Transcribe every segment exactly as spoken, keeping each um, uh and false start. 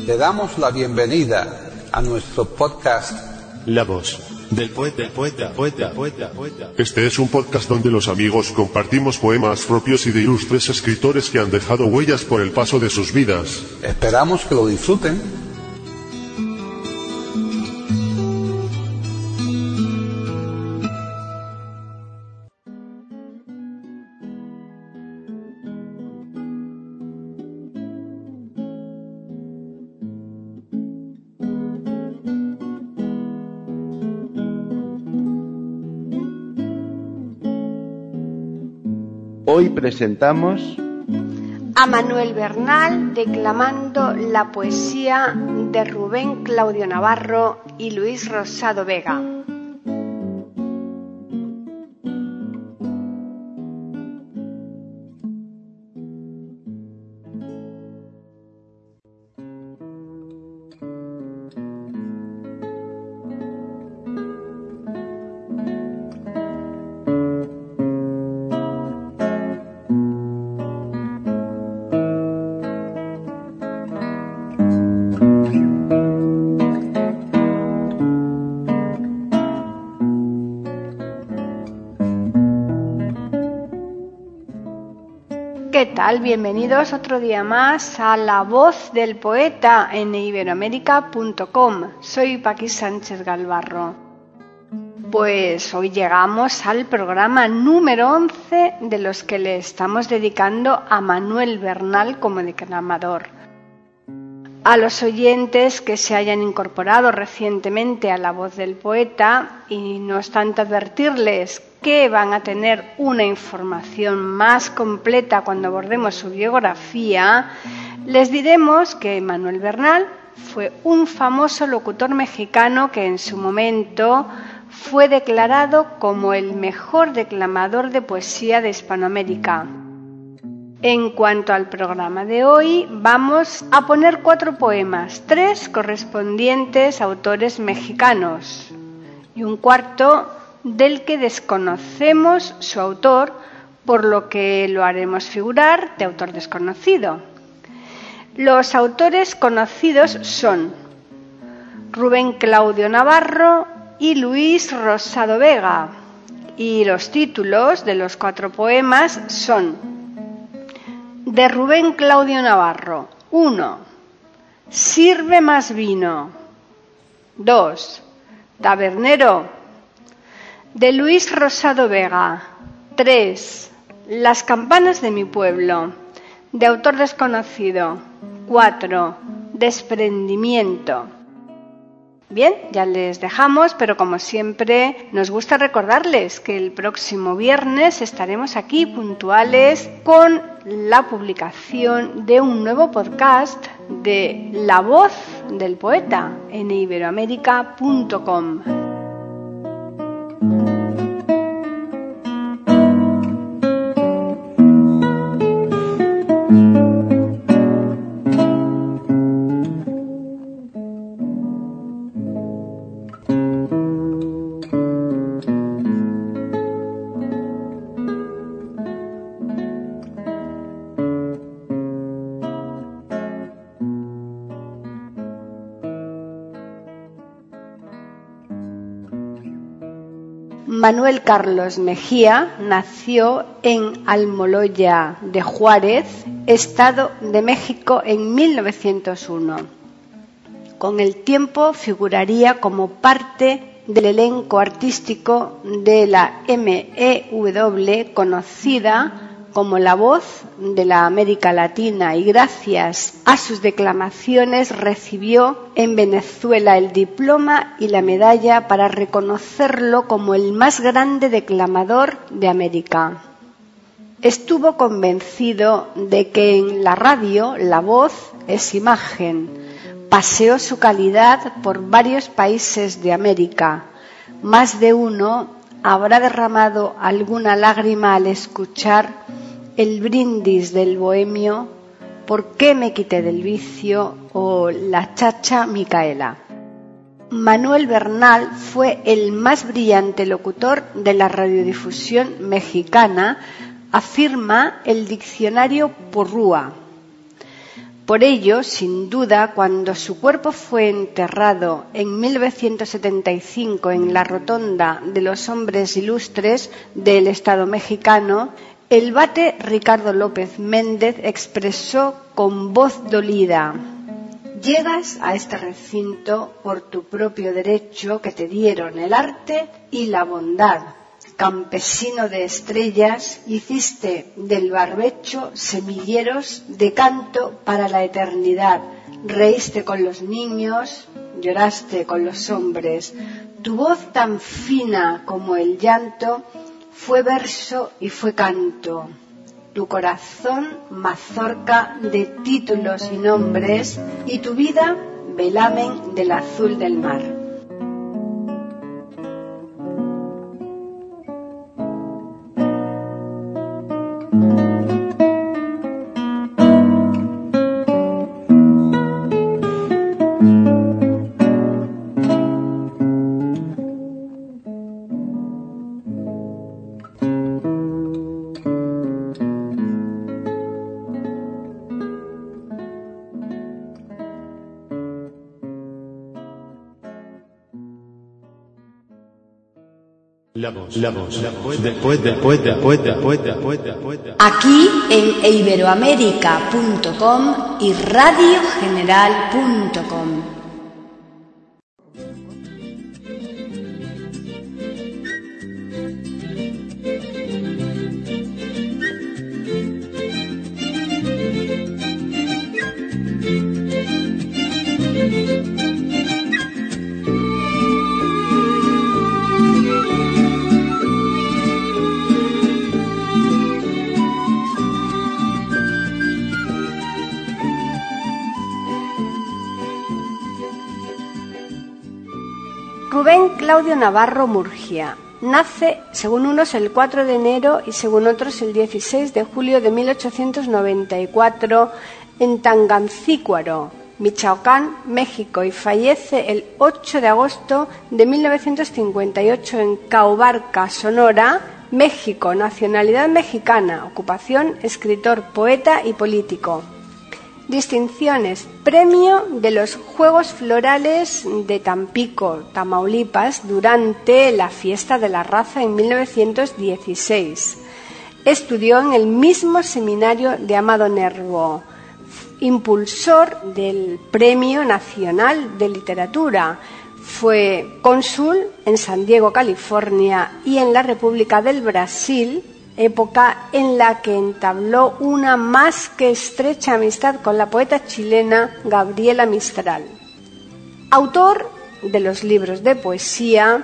Le damos la bienvenida a nuestro podcast La voz del poeta, poeta, poeta, poeta, poeta. Este es un podcast donde los amigos compartimos poemas propios y de ilustres escritores que han dejado huellas por el paso de sus vidas. Esperamos que lo disfruten. Hoy presentamos a Manuel Bernal declamando la poesía de Rubén Claudio Navarro y Luis Rosado Vega. ¿Qué tal? Bienvenidos otro día más a La Voz del Poeta en iberoamérica punto com. Soy Paqui Sánchez Galvarro. Pues hoy llegamos al programa número once de los que le estamos dedicando a Manuel Bernal como declamador. A los oyentes que se hayan incorporado recientemente a La Voz del Poeta, y no obstante advertirles que van a tener una información más completa cuando abordemos su biografía, les diremos que Manuel Bernal fue un famoso locutor mexicano que en su momento fue declarado como el mejor declamador de poesía de Hispanoamérica. En cuanto al programa de hoy, vamos a poner cuatro poemas, tres correspondientes a autores mexicanos y un cuarto del que desconocemos su autor, por lo que lo haremos figurar de autor desconocido. Los autores conocidos son Rubén Claudio Navarro y Luis Rosado Vega, y los títulos de los cuatro poemas son: de Rubén Claudio Navarro, uno. Sirve más vino. dos. Tabernero. De Luis Rosado Vega, tres. Las campanas de mi pueblo, de autor desconocido, cuatro. Desprendimiento. Bien, ya les dejamos, pero como siempre nos gusta recordarles que el próximo viernes estaremos aquí puntuales con la publicación de un nuevo podcast de La Voz del Poeta en iberoamérica punto com. Manuel Carlos Mejía nació en Almoloya de Juárez, Estado de México, en mil novecientos uno. Con el tiempo figuraría como parte del elenco artístico de la eme e doble, conocida como La Voz de la América Latina, y gracias a sus declamaciones recibió en Venezuela el diploma y la medalla para reconocerlo como el más grande declamador de América. Estuvo convencido de que en la radio la voz es imagen. Paseó su calidad por varios países de América. Más de uno habrá derramado alguna lágrima al escuchar el brindis del bohemio, ¿por qué me quité del vicio?, o la chacha Micaela. Manuel Bernal fue el más brillante locutor de la radiodifusión mexicana, afirma el diccionario Porrúa. Por ello, sin duda, cuando su cuerpo fue enterrado en mil novecientos setenta y cinco en la Rotonda de los Hombres Ilustres del Estado mexicano, el vate Ricardo López Méndez expresó con voz dolida: «Llegas a este recinto por tu propio derecho que te dieron el arte y la bondad. Campesino de estrellas, hiciste del barbecho semilleros de canto para la eternidad. Reíste con los niños, lloraste con los hombres. Tu voz tan fina como el llanto fue verso y fue canto. Tu corazón mazorca de títulos y nombres, y tu vida velamen del azul del mar». La voz, la voz, la voz del poeta, poeta, poeta, poeta, poeta, poeta. Aquí en iberoamérica punto com y radio general punto com. Rubén Claudio Navarro Murgia nace, según unos, el cuatro de enero y según otros el dieciséis de julio de mil ochocientos noventa y cuatro en Tangancícuaro, Michoacán, México, y fallece el ocho de agosto de mil novecientos cincuenta y ocho en Caubarca, Sonora, México. Nacionalidad mexicana, ocupación escritor, poeta y político. Distinciones: Premio de los Juegos Florales de Tampico, Tamaulipas, durante la Fiesta de la Raza en mil novecientos dieciséis. Estudió en el mismo seminario de Amado Nervo. Impulsor del Premio Nacional de Literatura. Fue cónsul en San Diego, California, y en la República del Brasil, época en la que entabló una más que estrecha amistad con la poeta chilena Gabriela Mistral. Autor de los libros de poesía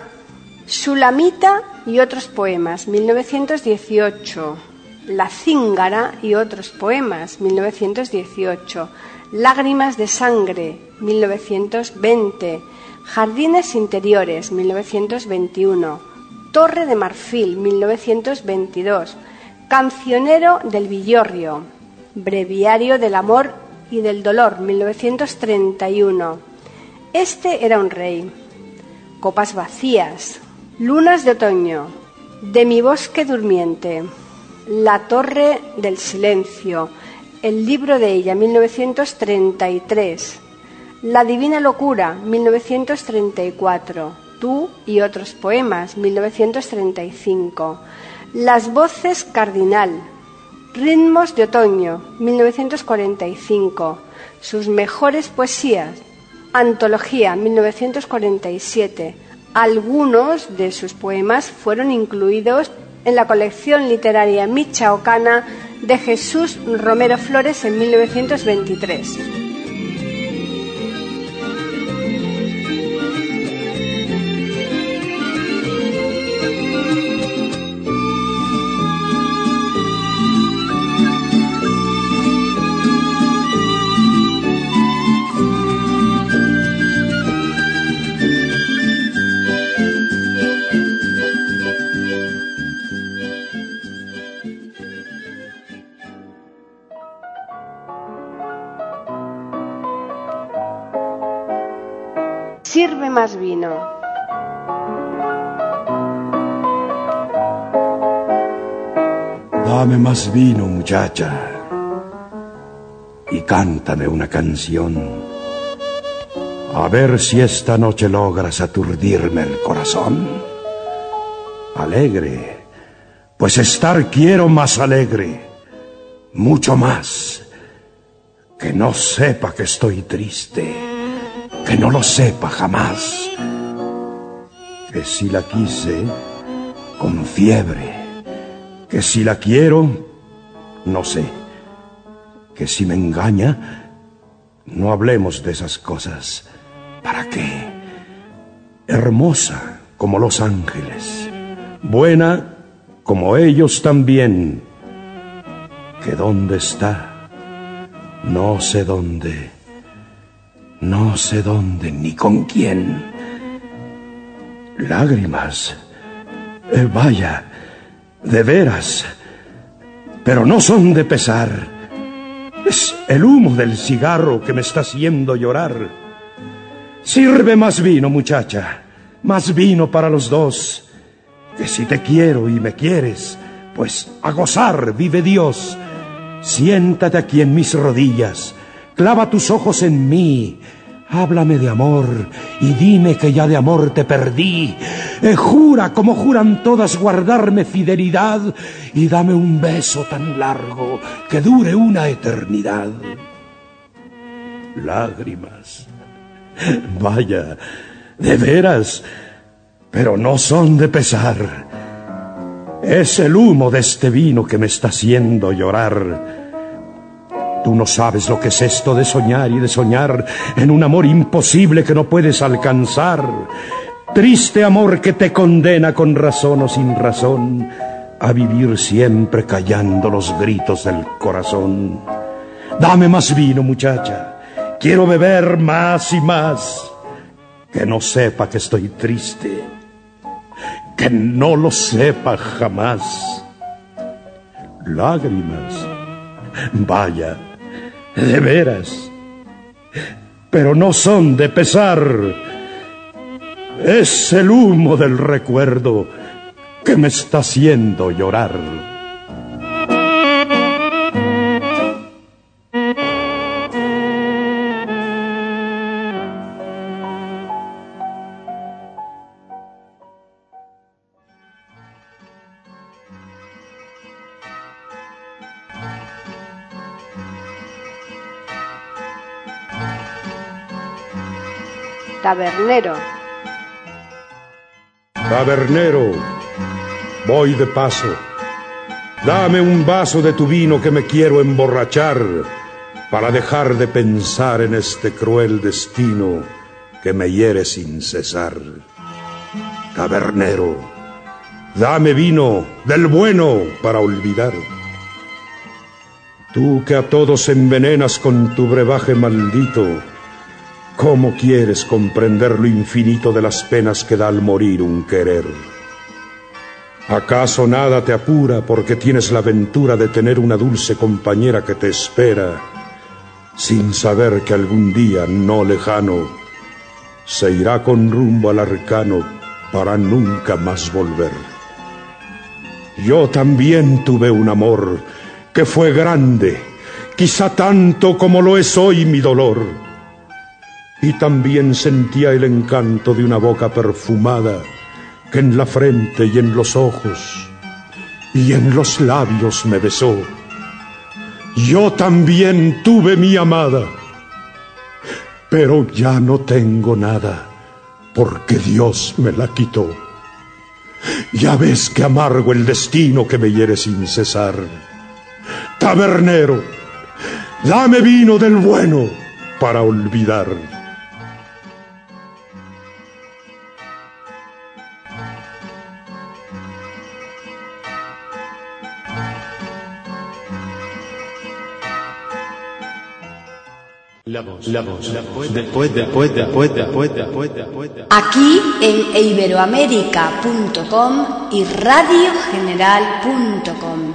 Sulamita y otros poemas, mil novecientos dieciocho, La Cíngara y otros poemas, mil novecientos dieciocho, Lágrimas de sangre, mil novecientos veinte, Jardines interiores, mil novecientos veintiuno, Torre de marfil, mil novecientos veintidós, Cancionero del Villorrio, Breviario del amor y del dolor, mil novecientos treinta y uno. Este era un rey. Copas vacías, Lunas de otoño, De mi bosque durmiente, La torre del silencio, El libro de ella, mil novecientos treinta y tres, La divina locura, mil novecientos treinta y cuatro, Tú y otros poemas, mil novecientos treinta y cinco, Las voces cardinal, Ritmos de otoño, mil novecientos cuarenta y cinco, Sus mejores poesías, Antología, mil novecientos cuarenta y siete. Algunos de sus poemas fueron incluidos en la colección literaria michoacana de Jesús Romero Flores en mil novecientos veintitrés. Sirve más vino. Dame más vino, muchacha. y cántame una canción. A ver si esta noche logras aturdirme el corazón. Alegre, pues estar quiero más alegre, mucho más. Que no sepa que estoy triste, que no lo sepa jamás. Que si la quise, con fiebre, que si la quiero, no sé. Que si me engaña, no hablemos de esas cosas. ¿Para qué? Hermosa como los ángeles, buena como ellos también. ¿Que dónde está? No sé dónde, no sé dónde ni con quién. Lágrimas, eh, vaya, de veras, pero no son de pesar. Es el humo del cigarro que me está haciendo llorar. Sirve más vino, muchacha, más vino para los dos. Que si te quiero y me quieres, pues a gozar vive Dios. Siéntate aquí en mis rodillas, clava tus ojos en mí, háblame de amor y dime que ya de amor te perdí. Eh, jura como juran todas guardarme fidelidad y dame un beso tan largo que dure una eternidad. Lágrimas, vaya, de veras, pero no son de pesar. Es el humo de este vino que me está haciendo llorar. Tú no sabes lo que es esto de soñar y de soñar en un amor imposible que no puedes alcanzar. Triste amor que te condena con razón o sin razón a vivir siempre callando los gritos del corazón. Dame más vino, muchacha. Quiero beber más y más. Que no sepa que estoy triste. Que no lo sepa jamás. Lágrimas, vaya, de veras, pero no son de pesar. Es el humo del recuerdo que me está haciendo llorar. Tabernero. Tabernero, voy de paso. Dame un vaso de tu vino que me quiero emborrachar para dejar de pensar en este cruel destino que me hiere sin cesar. Tabernero, dame vino del bueno para olvidar. Tú que a todos envenenas con tu brebaje maldito, ¿cómo quieres comprender lo infinito de las penas que da al morir un querer? ¿Acaso nada te apura porque tienes la ventura de tener una dulce compañera que te espera, sin saber que algún día no lejano se irá con rumbo al arcano para nunca más volver? Yo también tuve un amor que fue grande, quizá tanto como lo es hoy mi dolor. Y también sentía el encanto de una boca perfumada que en la frente y en los ojos y en los labios me besó. Yo también tuve mi amada, pero ya no tengo nada porque Dios me la quitó. Ya ves que amargo el destino que me hiere sin cesar. Tabernero, dame vino del bueno para olvidar. La voz, la voz, la voz, después, después, después, después, después, después. Aquí en iberoamérica punto com y radio general punto com.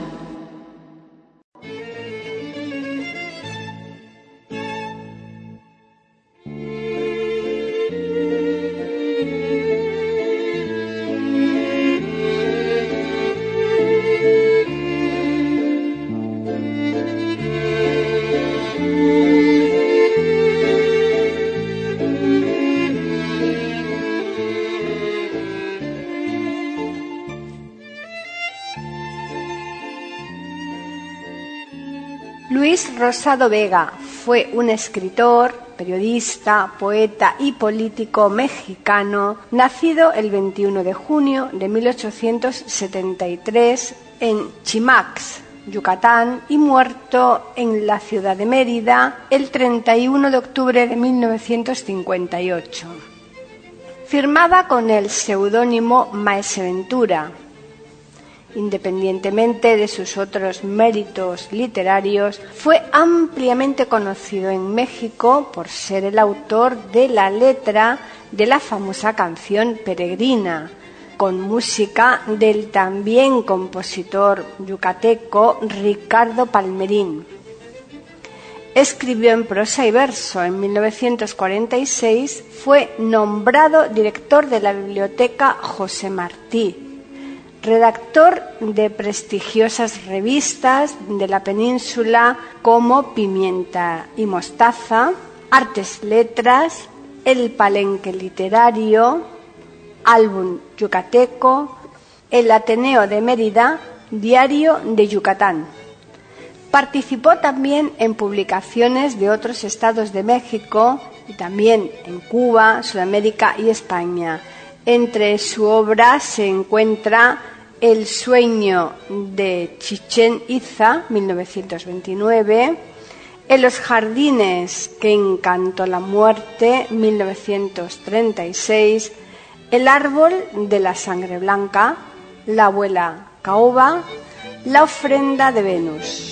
Luis Rosado Vega fue un escritor, periodista, poeta y político mexicano, nacido el veintiuno de junio de mil ochocientos setenta y tres en Chimax, Yucatán, y muerto en la ciudad de Mérida el treinta y uno de octubre de mil novecientos cincuenta y ocho. Firmaba con el seudónimo Maese Ventura. Independientemente de sus otros méritos literarios, fue ampliamente conocido en México por ser el autor de la letra de la famosa canción Peregrina, con música del también compositor yucateco Ricardo Palmerín. Escribió en prosa y verso. En mil novecientos cuarenta y seis fue nombrado director de la Biblioteca José Martí, redactor de prestigiosas revistas de la península como Pimienta y Mostaza, Artes Letras, El Palenque Literario, Álbum Yucateco, El Ateneo de Mérida, Diario de Yucatán. Participó también en publicaciones de otros estados de México y también en Cuba, Sudamérica y España. Entre su obra se encuentra El sueño de Chichén Itzá, mil novecientos veintinueve, En los jardines que encantó la muerte, mil novecientos treinta y seis, El árbol de la sangre blanca, La abuela caoba, La ofrenda de Venus.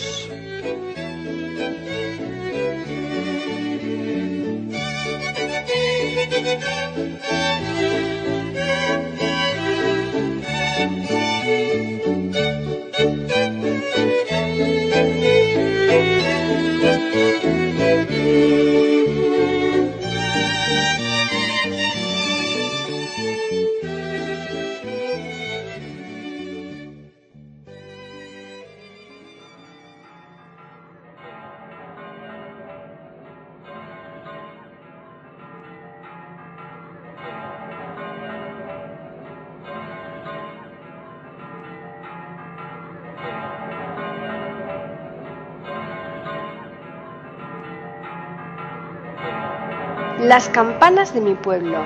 Las campanas de mi pueblo.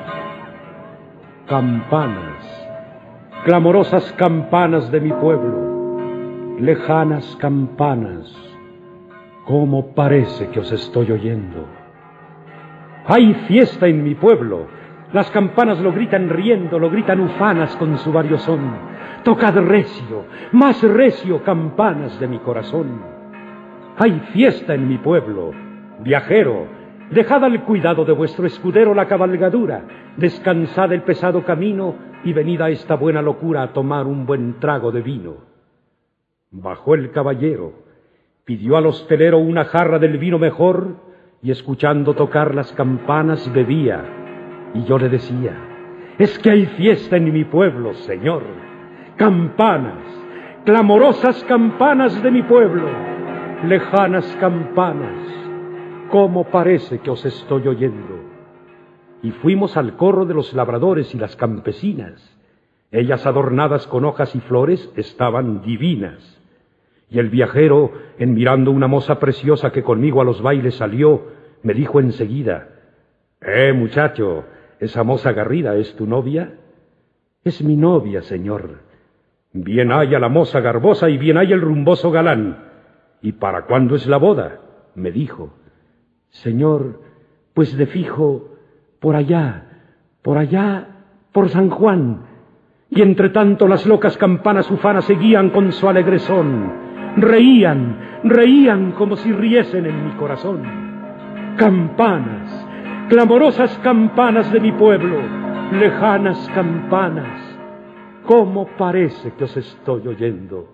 Campanas, clamorosas campanas de mi pueblo, lejanas campanas, ¿cómo parece que os estoy oyendo? Hay fiesta en mi pueblo, las campanas lo gritan riendo, lo gritan ufanas con su variosón. Tocad recio, más recio, campanas de mi corazón. Hay fiesta en mi pueblo, viajero, dejad al cuidado de vuestro escudero la cabalgadura, descansad el pesado camino y venid a esta buena locura a tomar un buen trago de vino. Bajó el caballero, pidió al hostelero una jarra del vino mejor y escuchando tocar las campanas bebía. Y yo le decía, es que hay fiesta en mi pueblo, señor. Campanas, clamorosas campanas de mi pueblo, lejanas campanas, ¿cómo parece que os estoy oyendo? Y fuimos al corro de los labradores y las campesinas. Ellas adornadas con hojas y flores estaban divinas. Y el viajero, en mirando una moza preciosa que conmigo a los bailes salió, me dijo enseguida, «Eh, muchacho, ¿esa moza garrida es tu novia?» «Es mi novia, señor». «Bien haya la moza garbosa y bien haya el rumboso galán. ¿Y para cuándo es la boda?», me dijo. «Señor, pues de fijo, por allá, por allá, por San Juan». Y entre tanto las locas campanas ufanas seguían con su alegre son. Reían, reían como si riesen en mi corazón. Campanas, clamorosas campanas de mi pueblo, lejanas campanas, ¿cómo parece que os estoy oyendo?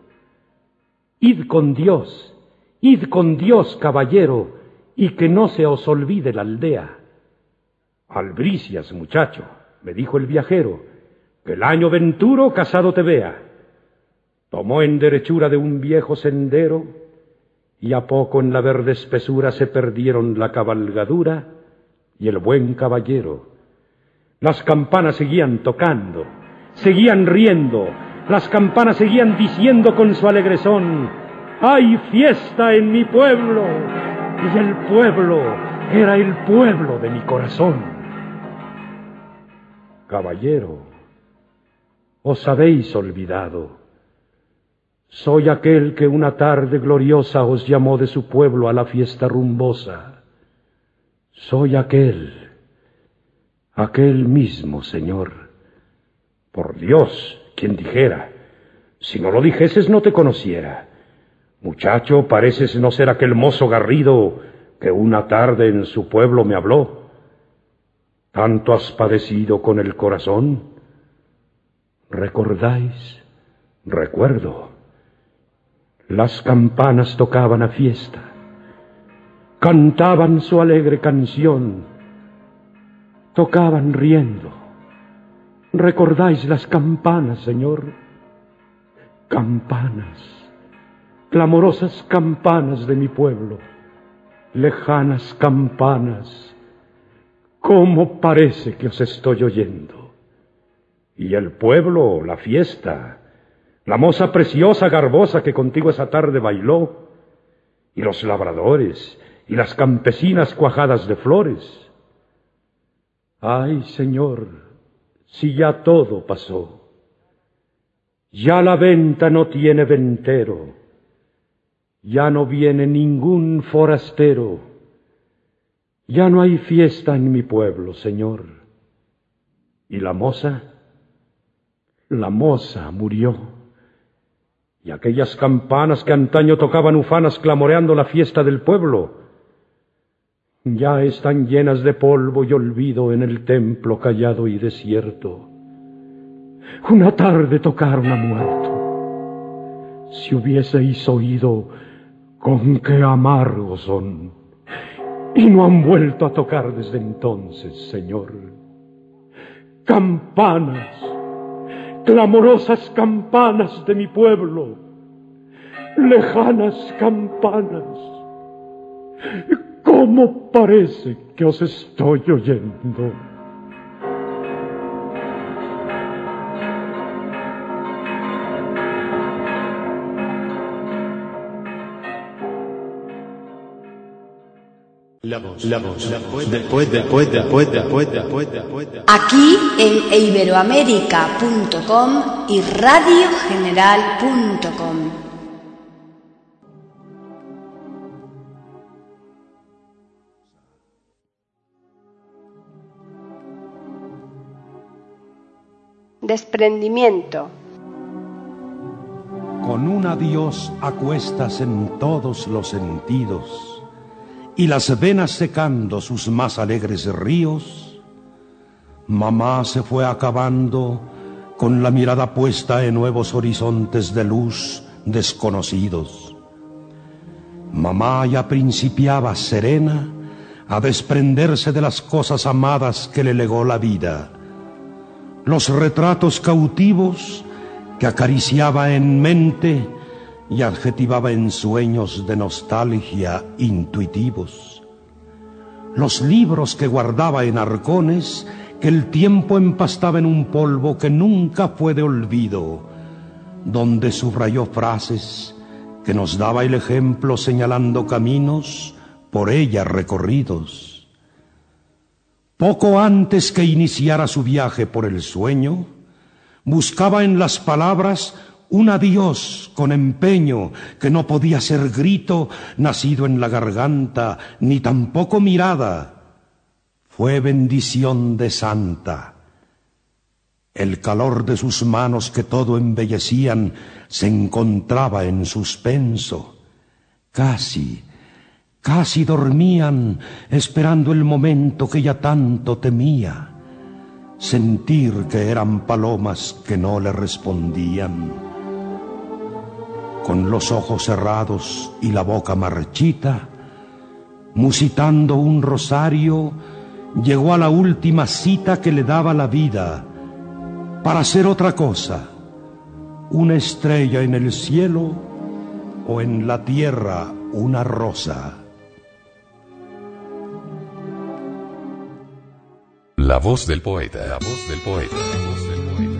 Id con Dios, id con Dios, caballero, y que no se os olvide la aldea. Albricias, muchacho, me dijo el viajero, que el año venturo casado te vea. Tomó en derechura de un viejo sendero, y a poco en la verde espesura se perdieron la cabalgadura y el buen caballero. Las campanas seguían tocando, seguían riendo, las campanas seguían diciendo con su alegre son, Hay fiesta en mi pueblo, y el pueblo era el pueblo de mi corazón. Caballero, os habéis olvidado. Soy aquel que una tarde gloriosa os llamó de su pueblo a la fiesta rumbosa. Soy aquel, aquel mismo, señor. Por Dios, quien dijera, si no lo dijeses no te conociera. Muchacho, pareces no ser aquel mozo garrido que una tarde en su pueblo me habló. ¿Tanto has padecido con el corazón? ¿Recordáis? Recuerdo. Las campanas tocaban a fiesta, cantaban su alegre canción, tocaban riendo. ¿Recordáis las campanas, señor? Campanas, clamorosas campanas de mi pueblo, lejanas campanas. ¿Cómo parece que os estoy oyendo? Y el pueblo, la fiesta, la moza preciosa, garbosa que contigo esa tarde bailó, y los labradores, y las campesinas cuajadas de flores. Ay, señor, si ya todo pasó. Ya la venta no tiene ventero, ya no viene ningún forastero, ya no hay fiesta en mi pueblo, señor. ¿Y la moza? La moza murió. Y aquellas campanas que antaño tocaban ufanas clamoreando la fiesta del pueblo, ya están llenas de polvo y olvido en el templo callado y desierto. Una tarde tocaron a muerto. Si hubieseis oído con qué amargos son, y no han vuelto a tocar desde entonces, señor. Campanas, clamorosas campanas de mi pueblo, lejanas campanas. ¿Cómo parece que os estoy oyendo? La voz, la voz, la voz, después, después, después, después, después, después. Aquí en iberoamérica punto com y radio general punto com. Desprendimiento. Con un adiós acuestas en todos los sentidos, y las venas secando sus más alegres ríos, mamá se fue acabando con la mirada puesta en nuevos horizontes de luz desconocidos. Mamá ya principiaba serena a desprenderse de las cosas amadas que le legó la vida, los retratos cautivos que acariciaba en mente y adjetivaba en sueños de nostalgia intuitivos, los libros que guardaba en arcones que el tiempo empastaba en un polvo que nunca fue de olvido, donde subrayó frases que nos daba el ejemplo señalando caminos por ella recorridos. Poco antes que iniciara su viaje por el sueño, buscaba en las palabras un adiós con empeño que no podía ser grito nacido en la garganta, ni tampoco mirada. Fue bendición de santa. El calor de sus manos que todo embellecían se encontraba en suspenso. Casi, casi dormían esperando el momento que ella tanto temía. Sentir que eran palomas que no le respondían. Con los ojos cerrados y la boca marchita, musitando un rosario, llegó a la última cita que le daba la vida, para hacer otra cosa, una estrella en el cielo o en la tierra una rosa. La voz del poeta, la voz del poeta, la voz del poeta.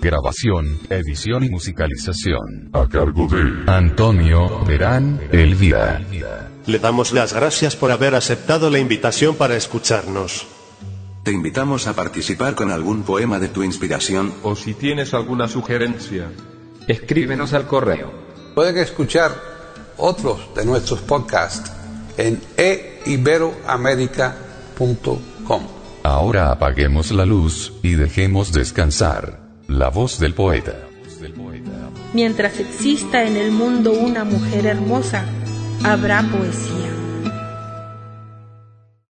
Grabación, edición y musicalización. A cargo de Antonio Verán Elvira. Le damos las gracias por haber aceptado la invitación para escucharnos. Te invitamos a participar con algún poema de tu inspiración. O si tienes alguna sugerencia, escríbenos al correo. Pueden escuchar otros de nuestros podcasts en e iberoamerica punto com. Ahora apaguemos la luz y dejemos descansar la voz del poeta. Mientras exista en el mundo una mujer hermosa, habrá poesía.